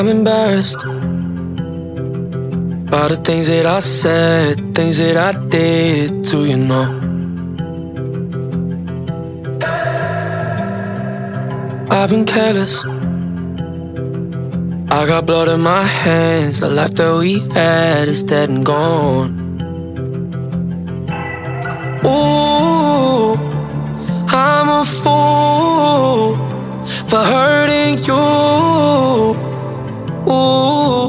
I'm embarrassed by the things that I said, things that I did to you, know. I've been careless. I got blood in my hands. The life that we had is dead and gone. Ooh, I'm a fool for hurting you. Ooh,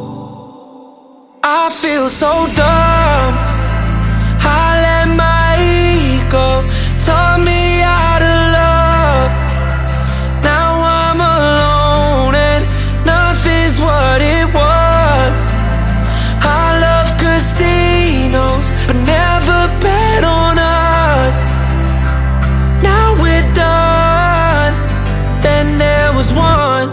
I feel so dumb. I let my ego taught me how to love. Now I'm alone and nothing's what it was. I love casinos, but never bet on us. Now we're done. Then there was one.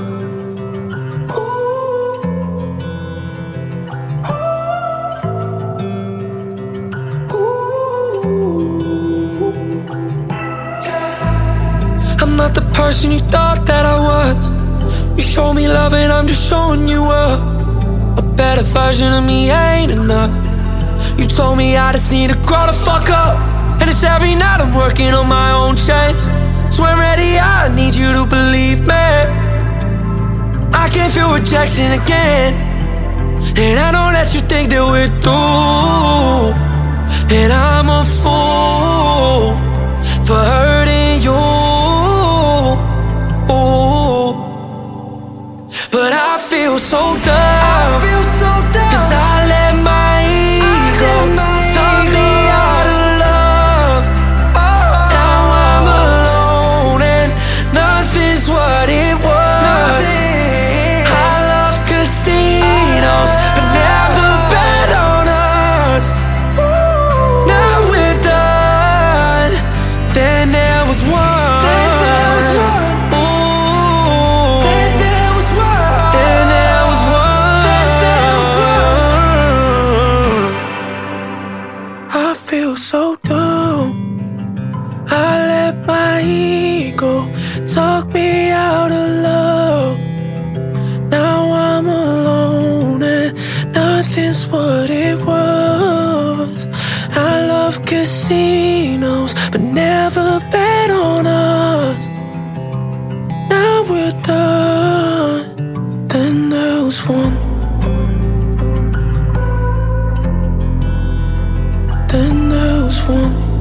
I'm not the person you thought that I was. You show me love and I'm just showing you up. A better version of me ain't enough. You told me I just need to grow the fuck up. And it's every night I'm working on my own change. So when ready, I need you to believe me. I can't feel rejection again. And I know that you think that we're through. And I'm a fool for hurting you. But I feel so dumb. Cause I let my ego taught me how to love. Now I'm alone and nothing's what it was. I love casinos, but never bet on us. Now we're done. Then there was one. I feel so dumb. I let my ego talk me out of love. Now I'm alone and nothing's what it was. I love casinos, but never bet on us. Now we're done. Then there was one. Then there was one.